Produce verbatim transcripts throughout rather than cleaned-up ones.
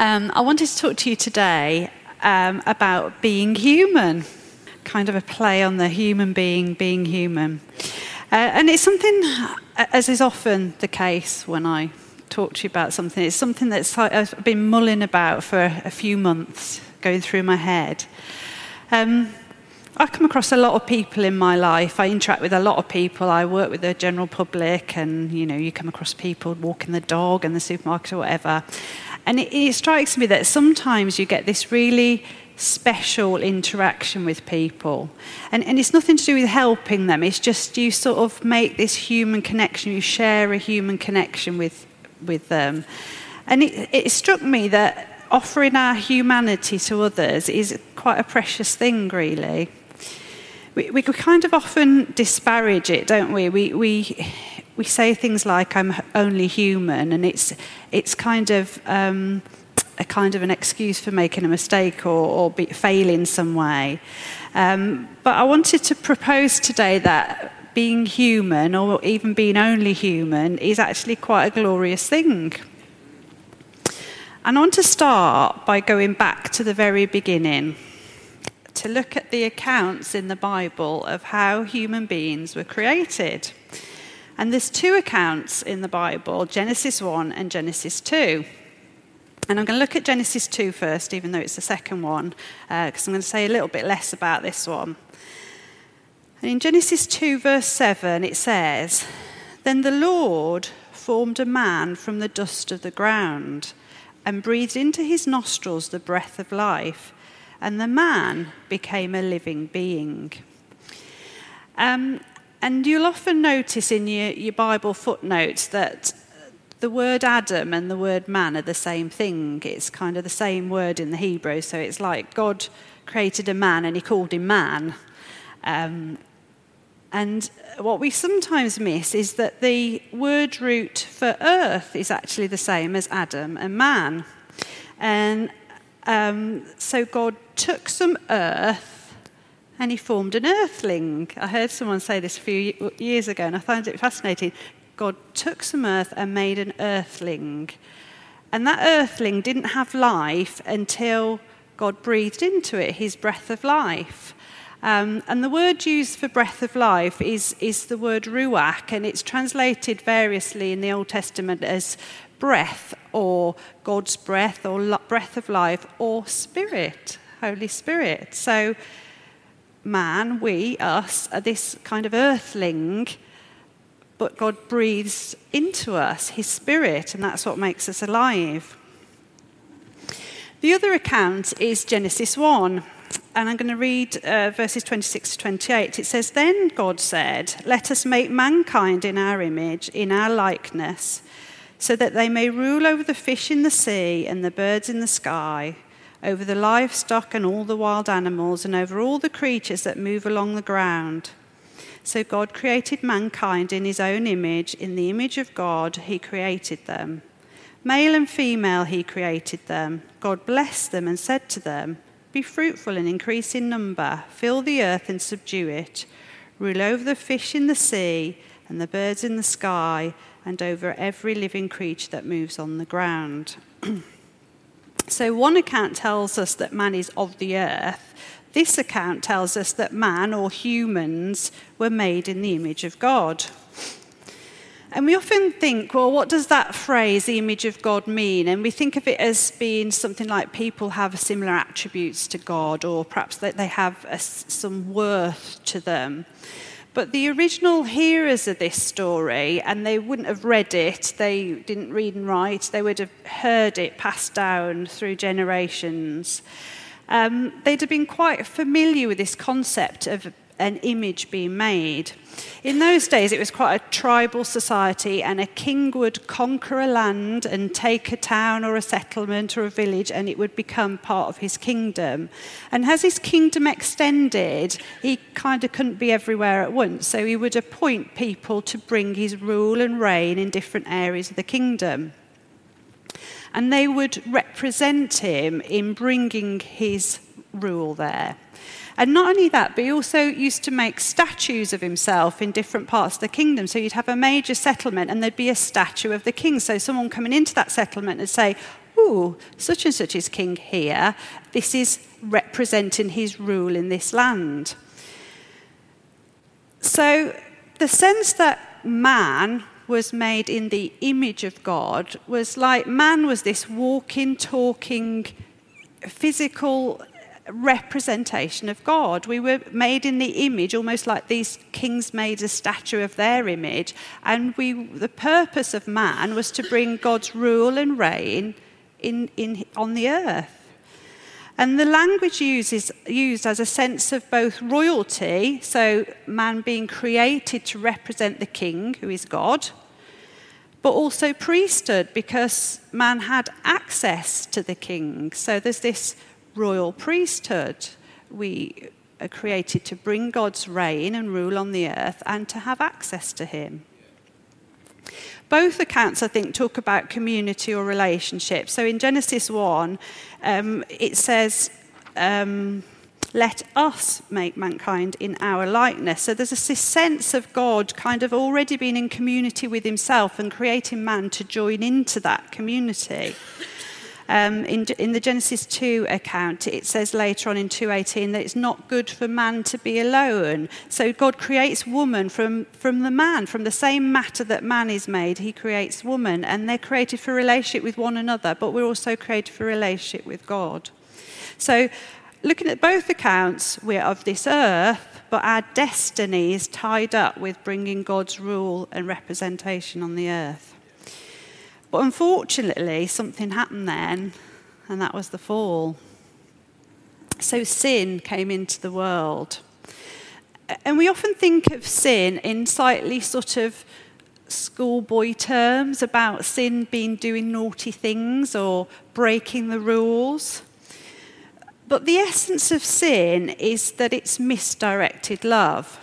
Um, I wanted to talk to you today um, about being human, kind of a play on the human being, being human. Uh, and it's something, as is often the case when I talk to you about something, it's something that's I've been mulling about for a few months, going through my head. Um, I come across a lot of people in my life. I interact with a lot of people. I work with the general public, and you know, you come across people walking the dog in the supermarket or whatever. And it, it strikes me that sometimes you get this really special interaction with people. And, and it's nothing to do with helping them. It's just you sort of make this human connection. You share a human connection with, with them. And it, it struck me that offering our humanity to others is quite a precious thing, really. We, we kind of often disparage it, don't we? We we we say things like "I'm only human," and it's it's kind of um, a kind of an excuse for making a mistake or, or be, failing some way. Um, but I wanted to propose today that being human, or even being only human, is actually quite a glorious thing. And I want to start by going back to the very beginning, to look at the accounts in the Bible of how human beings were created. And there's two accounts in the Bible, Genesis one and Genesis two. And I'm going to look at Genesis two first, even though it's the second one, because uh, I'm going to say a little bit less about this one. And in Genesis two, verse seven, it says, "Then the Lord formed a man from the dust of the ground and breathed into his nostrils the breath of life, and the man became a living being." Um, and you'll often notice in your, your Bible footnotes that the word Adam and the word man are the same thing. It's kind of the same word in the Hebrew. So it's like God created a man and he called him man. Um, and what we sometimes miss is that the word root for earth is actually the same as Adam and man. And Um, so God took some earth and he formed an earthling. I heard someone say this a few years ago and I found it fascinating. God took some earth and made an earthling. And that earthling didn't have life until God breathed into it his breath of life. Um, and the word used for breath of life is, is the word ruach, and it's translated variously in the Old Testament as breath, or God's breath, or lo- breath of life, or spirit, Holy Spirit. So man, we, us, are this kind of earthling, but God breathes into us his spirit, and that's what makes us alive. The other account is Genesis one, and I'm going to read uh, verses twenty-six to twenty-eight. It says, "Then God said, 'Let us make mankind in our image, in our likeness, so that they may rule over the fish in the sea and the birds in the sky, over the livestock and all the wild animals, and over all the creatures that move along the ground.' So God created mankind in his own image. In the image of God, he created them. Male and female, he created them. God blessed them and said to them, 'Be fruitful and increase in number. Fill the earth and subdue it. Rule over the fish in the sea and the birds in the sky, and over every living creature that moves on the ground.'" So one account tells us that man is of the earth. This account tells us that man, or humans, were made in the image of God. And we often think, well, what does that phrase, the image of God, mean? And we think of it as being something like people have similar attributes to God, or perhaps that they have a, some worth to them. But the original hearers of this story, and they wouldn't have read it, they didn't read and write, they would have heard it passed down through generations. Um, they'd have been quite familiar with this concept of an image being made. In those days, it was quite a tribal society, and a king would conquer a land and take a town or a settlement or a village, and it would become part of his kingdom. And as his kingdom extended, he kind of couldn't be everywhere at once, so he would appoint people to bring his rule and reign in different areas of the kingdom. And they would represent him in bringing his rule there. And not only that, but he also used to make statues of himself in different parts of the kingdom. So you'd have a major settlement and there'd be a statue of the king. So someone coming into that settlement would say, ooh, such and such is king here. This is representing his rule in this land. So the sense that man was made in the image of God was like man was this walking, talking, physical representation of God. We were made in the image, almost like these kings made a statue of their image. And we, the purpose of man was to bring God's rule and reign in, in, on the earth. And the language used is used as a sense of both royalty, so man being created to represent the king, who is God, but also priesthood, because man had access to the king. So there's this royal priesthood. We are created to bring God's reign and rule on the earth and to have access to him. Both accounts, I think, talk about community or relationship. So in Genesis one, um, it says, um, let us make mankind in our likeness. So there's this sense of God kind of already being in community with himself and creating man to join into that community. Um, in, in the Genesis two account, it says later on in two eighteen that it's not good for man to be alone. So God creates woman from, from the man, from the same matter that man is made, he creates woman. And they're created for a relationship with one another, but we're also created for a relationship with God. So looking at both accounts, we're of this earth, but our destiny is tied up with bringing God's rule and representation on the earth. But unfortunately, something happened then, and that was the fall. So sin came into the world. And we often think of sin in slightly sort of schoolboy terms, about sin being doing naughty things or breaking the rules. But the essence of sin is that it's misdirected love.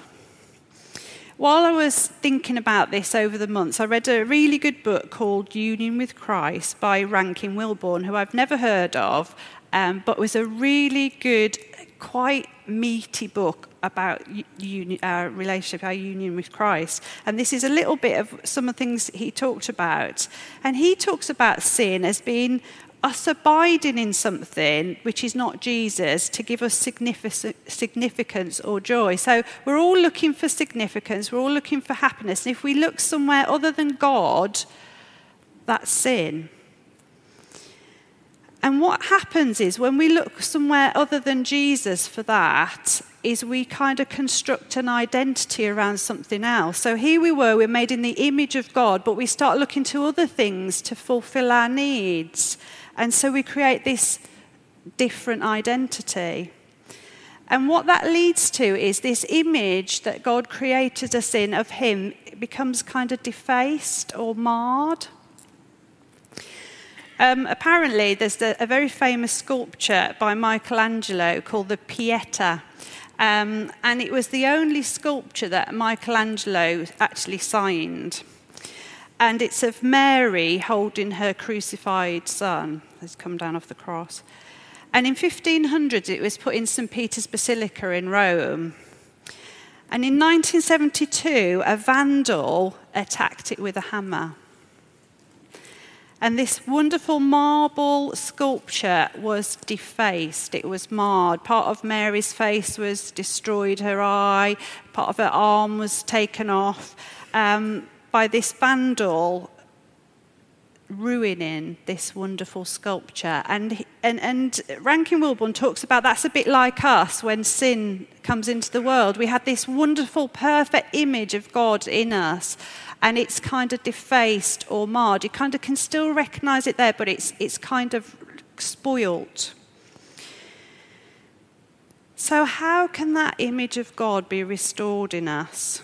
While I was thinking about this over the months, I read a really good book called Union with Christ by Rankin Wilbourne, who I've never heard of, um, but was a really good, quite meaty book about uni- our relationship, our union with Christ. And this is a little bit of some of the things he talked about. And he talks about sin as being us abiding in something which is not Jesus to give us significance or joy. So we're all looking for significance, we're all looking for happiness. And if we look somewhere other than God, that's sin. And what happens is when we look somewhere other than Jesus for that, is we kind of construct an identity around something else. So here we were, we're made in the image of God, but we start looking to other things to fulfill our needs. And so we create this different identity. And what that leads to is this image that God created us in of him becomes kind of defaced or marred. Um, apparently, there's a, a very famous sculpture by Michelangelo called the Pieta. Um, and it was the only sculpture that Michelangelo actually signed. And it's of Mary holding her crucified son, who's come down off the cross. And in fifteen hundred, it was put in Saint Peter's Basilica in Rome. And in nineteen seventy-two, a vandal attacked it with a hammer. And this wonderful marble sculpture was defaced. It was marred. Part of Mary's face was destroyed, her eye. Part of her arm was taken off um, by this vandal ruining this wonderful sculpture. And, and, and Rankin Wilbourne talks about that's a bit like us when sin comes into the world. We had this wonderful, perfect image of God in us, and it's kind of defaced or marred. You kind of can still recognize it there, but it's, it's kind of spoilt. So how can that image of God be restored in us?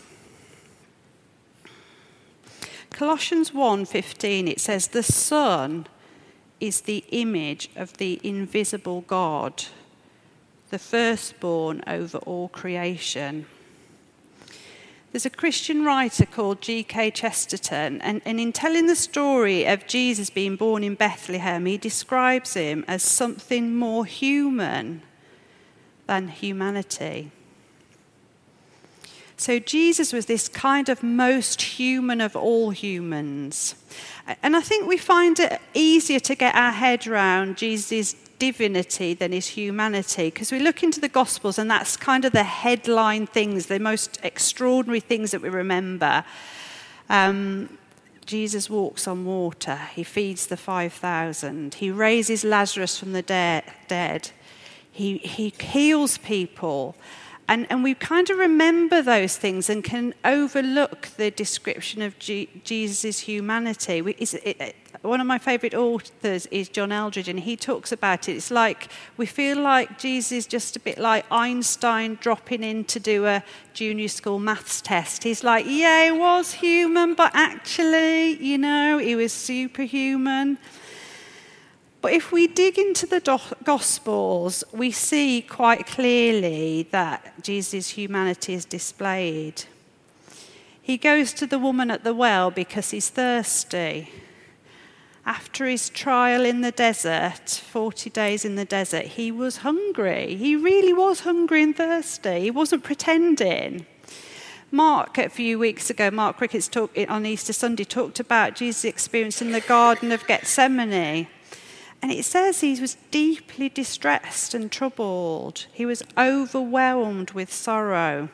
Colossians one fifteen, it says, the Son is the image of the invisible God, the firstborn over all creation. There's a Christian writer called G K Chesterton, and, and in telling the story of Jesus being born in Bethlehem, he describes him as something more human than humanity. So Jesus was this kind of most human of all humans. And I think we find it easier to get our head around Jesus' divinity than his humanity, because we look into the Gospels and that's kind of the headline things, the most extraordinary things that we remember. Um, Jesus walks on water. He feeds the five thousand. He raises Lazarus from the de- dead. He, he heals people. And, and we kind of remember those things and can overlook the description of G- Jesus' humanity. We, is, it, it, one of my favourite authors is John Eldredge, and he talks about it. It's like we feel like Jesus is just a bit like Einstein dropping in to do a junior school maths test. He's like, yeah, he was human, but actually, you know, he was superhuman. But if we dig into the do- Gospels, we see quite clearly that Jesus' humanity is displayed. He goes to the woman at the well because he's thirsty. After his trial in the desert, forty days in the desert, he was hungry. He really was hungry and thirsty. He wasn't pretending. Mark, a few weeks ago, Mark Ricketts talk, on Easter Sunday talked about Jesus' experience in the Garden of Gethsemane. And it says he was deeply distressed and troubled. He was overwhelmed with sorrow.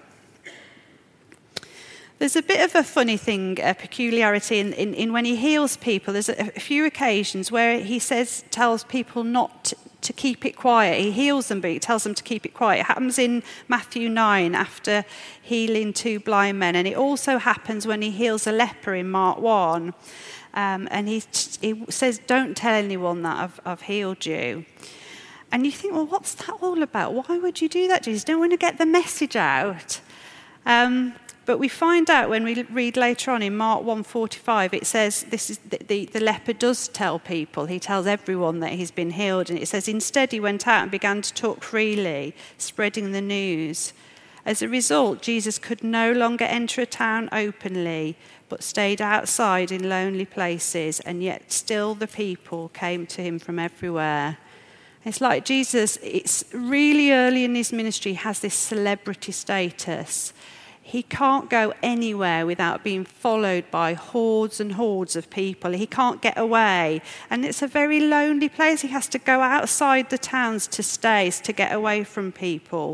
There's a bit of a funny thing, a peculiarity in, in, in when he heals people. There's a, a few occasions where he says, tells people not to, to keep it quiet. He heals them, but he tells them to keep it quiet. It happens in Matthew nine after healing two blind men. And it also happens when he heals a leper in Mark one. Um, and he, he says, don't tell anyone that I've, I've healed you. And you think, well, what's that all about? Why would you do that, Jesus? Don't want to get the message out. Um, but we find out when we read later on in Mark one forty-five, it says this is the, the, the leper does tell people. He tells everyone that he's been healed. And it says, instead he went out and began to talk freely, spreading the news. As a result, Jesus could no longer enter a town openly, but stayed outside in lonely places, and yet still the people came to him from everywhere. It's like Jesus, it's really early in his ministry, has this celebrity status. He can't go anywhere without being followed by hordes and hordes of people. He can't get away. And it's a very lonely place. He has to go outside the towns to stay, to get away from people.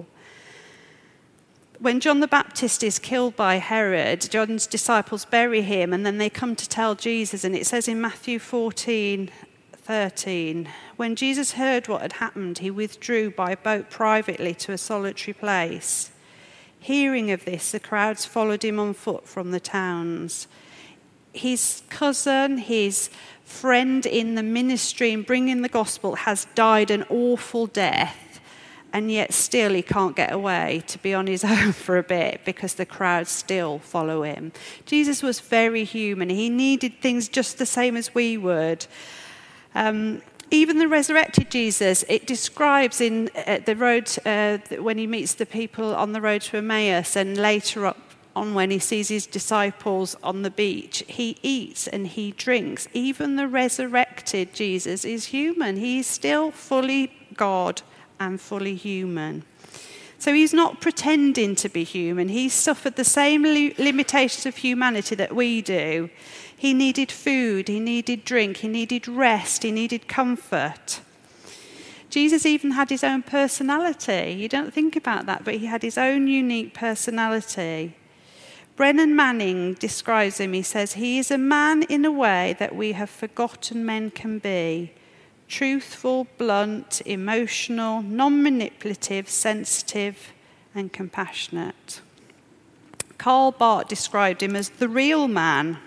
When John the Baptist is killed by Herod, John's disciples bury him, and then they come to tell Jesus. And it says in Matthew fourteen thirteen, when Jesus heard what had happened, he withdrew by boat privately to a solitary place. Hearing of this, the crowds followed him on foot from the towns. His cousin, his friend in the ministry and bringing the gospel, has died an awful death. And yet still he can't get away to be on his own for a bit because the crowds still follow him. Jesus was very human. He needed things just the same as we would. Um, even the resurrected Jesus, it describes in uh, the road uh, when he meets the people on the road to Emmaus, and later up on when he sees his disciples on the beach, he eats and he drinks. Even the resurrected Jesus is human. He's still fully God and fully human. So he's not pretending to be human. He suffered the same li- limitations of humanity that we do. He needed food, he needed drink, he needed rest, he needed comfort. Jesus even had his own personality. You don't think about that, but he had his own unique personality. Brennan Manning describes him. He says, he is a man in a way that we have forgotten men can be. Truthful, blunt, emotional, non-manipulative, sensitive, and compassionate. Karl Barth described him as the real man.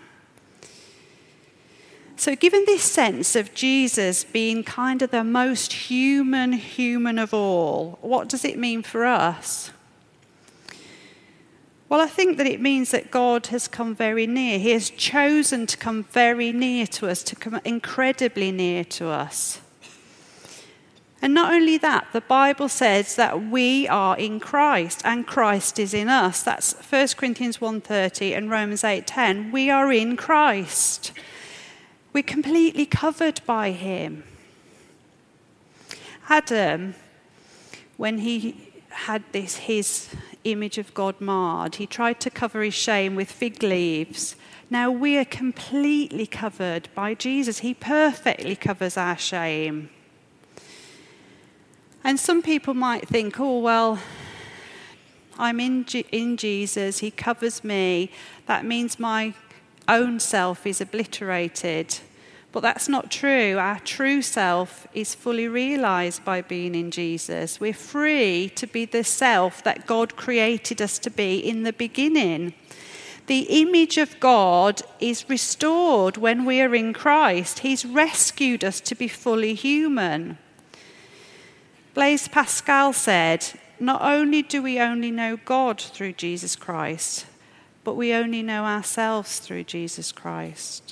So given this sense of Jesus being kind of the most human human of all, what does it mean for us? Well, I think that it means that God has come very near. He has chosen to come very near to us, to come incredibly near to us. And not only that, the Bible says that we are in Christ and Christ is in us. That's First Corinthians one thirty and Romans eight ten. We are in Christ. We're completely covered by him. Adam, when he had this his image of God marred. He tried to cover his shame with fig leaves. Now we are completely covered by Jesus. He perfectly covers our shame. And some people might think, oh, well, I'm in, G- in Jesus. He covers me. That means my own self is obliterated. But that's not true. Our true self is fully realized by being in Jesus. We're free to be the self that God created us to be in the beginning. The image of God is restored when we are in Christ. He's rescued us to be fully human. Blaise Pascal said, not only do we only know God through Jesus Christ, but we only know ourselves through Jesus Christ.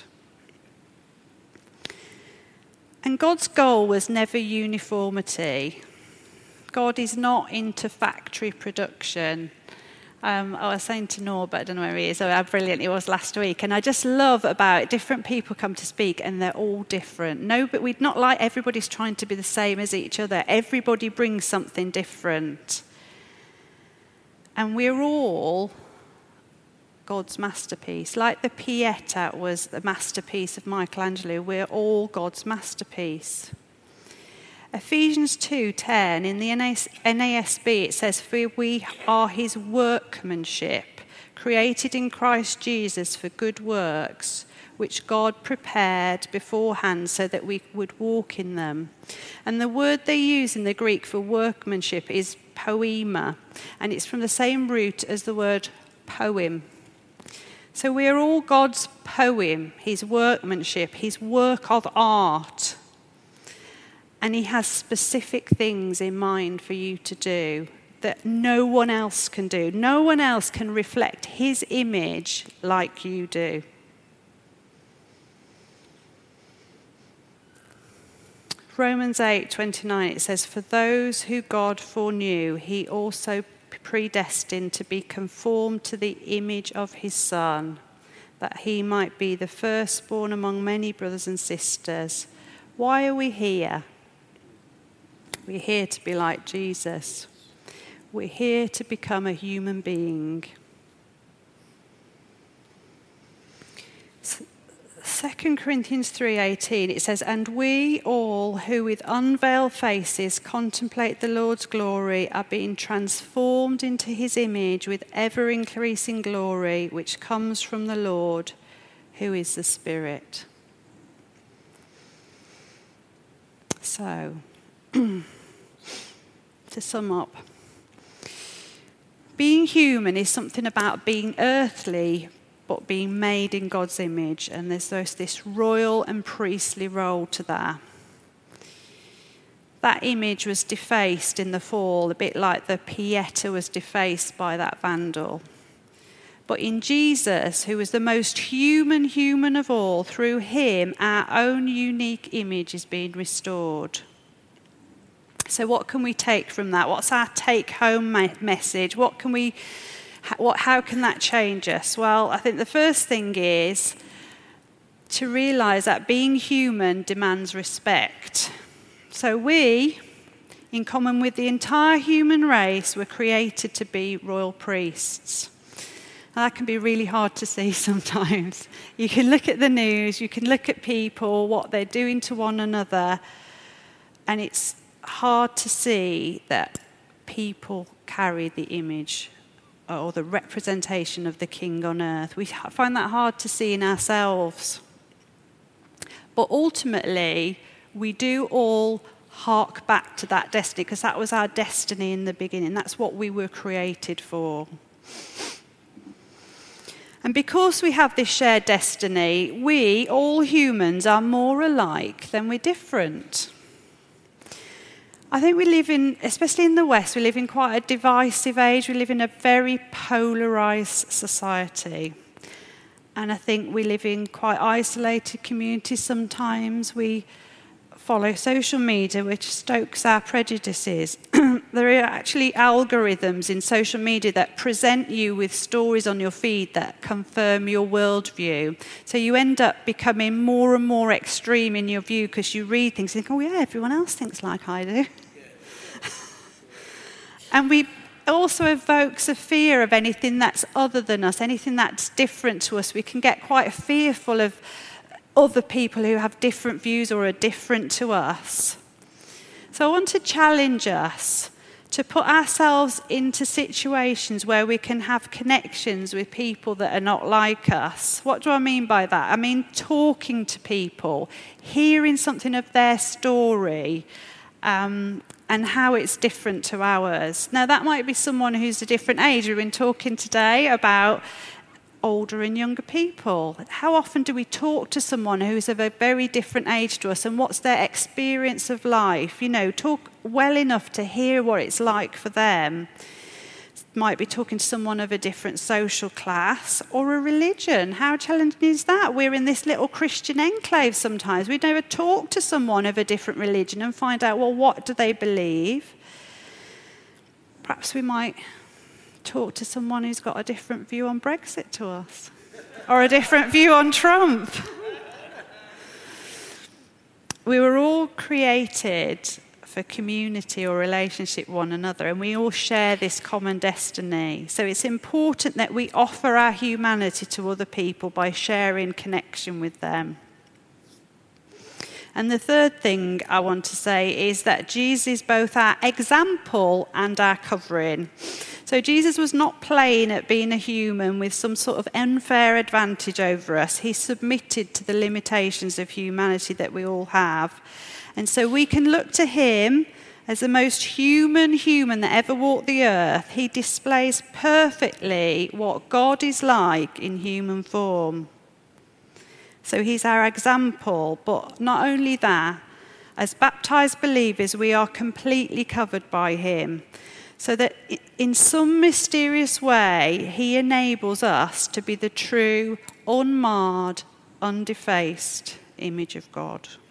And God's goal was never uniformity. God is not into factory production. Um, I was saying to Norbert, I don't know where he is, how brilliant he was last week. And I just love about different people come to speak and they're all different. No, but we'd not like everybody's trying to be the same as each other. Everybody brings something different. And we're all God's masterpiece. Like the Pieta was the masterpiece of Michelangelo, we're all God's masterpiece. Ephesians two ten, in the N A S B, it says, for we are his workmanship, created in Christ Jesus for good works, which God prepared beforehand so that we would walk in them. And the word they use in the Greek for workmanship is poema, and it's from the same root as the word poem. So we are all God's poem, his workmanship, his work of art. And he has specific things in mind for you to do that no one else can do. No one else can reflect his image like you do. Romans eight twenty-nine, it says, for those who God foreknew, he also predestined to be conformed to the image of his Son, that he might be the firstborn among many brothers and sisters. Why are we here? We're here to be like Jesus. We're here to become a human being. Second Corinthians three eighteen, it says, and we all who with unveiled faces contemplate the Lord's glory are being transformed into his image with ever-increasing glory, which comes from the Lord, who is the Spirit. So, to sum up, being human is something about being earthly, but being made in God's image. And there's this royal and priestly role to that. That image was defaced in the fall, a bit like the Pieta was defaced by that vandal. But in Jesus, who was the most human human of all, through him, our own unique image is being restored. So what can we take from that? What's our take-home message? What can we... What, how can that change us? Well, I think the first thing is to realise that being human demands respect. So we, in common with the entire human race, were created to be royal priests. And that can be really hard to see sometimes. You can look at the news, you can look at people, what they're doing to one another, and it's hard to see that people carry the image or the representation of the King on earth. We find that hard to see in ourselves. But ultimately, we do all hark back to that destiny, because that was our destiny in the beginning. That's what we were created for. And because we have this shared destiny, we, all humans, are more alike than we're different. I think we live in, especially in the West, we live in quite a divisive age. We live in a very polarised society. And I think we live in quite isolated communities sometimes. We follow social media, which stokes our prejudices. There are actually algorithms in social media that present you with stories on your feed that confirm your worldview. So you end up becoming more and more extreme in your view because you read things and think, oh yeah, everyone else thinks like I do. And we also evokes a fear of anything that's other than us, anything that's different to us. We can get quite fearful of other people who have different views or are different to us. So I want to challenge us to put ourselves into situations where we can have connections with people that are not like us. What do I mean by that? I mean talking to people, hearing something of their story, um, and how it's different to ours. Now, that might be someone who's a different age. We've been talking today about older and younger people. How often do we talk to someone who's of a very different age to us, and what's their experience of life? You know, talk well enough to hear what it's like for them. Might be talking to someone of a different social class or a religion. How challenging is that? We're in this little Christian enclave sometimes. We never talk to someone of a different religion and find out, well, what do they believe? Perhaps we might talk to someone who's got a different view on Brexit to us, or a different view on Trump. We were all created for community or relationship with one another, and we all share this common destiny. So it's important that we offer our humanity to other people by sharing connection with them. And the third thing I want to say is that Jesus is both our example and our covering. So Jesus was not playing at being a human with some sort of unfair advantage over us. He submitted to the limitations of humanity that we all have. And so we can look to him as the most human human that ever walked the earth. He displays perfectly what God is like in human form. So he's our example, but not only that, as baptized believers, we are completely covered by him. So that in some mysterious way, he enables us to be the true, unmarred, undefaced image of God.